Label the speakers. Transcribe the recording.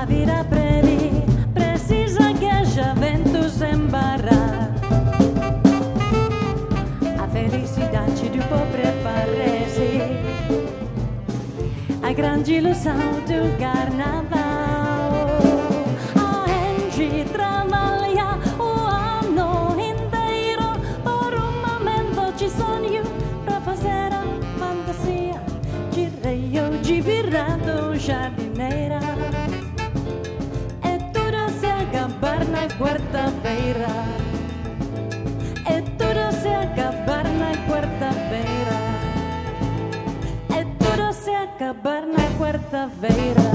Speaker 1: A vida breve precisa que haja vento sem barrar. A felicidade do pobre parece a grande ilusão do carnaval. A gente trabalha o ano inteiro por um momento de sonho para fazer a fantasia de rei ou de virado jardineira. É tudo se acabar na quarta-feira. É tudo se acabar na quarta-feira. É tudo se acabar na quarta-feira.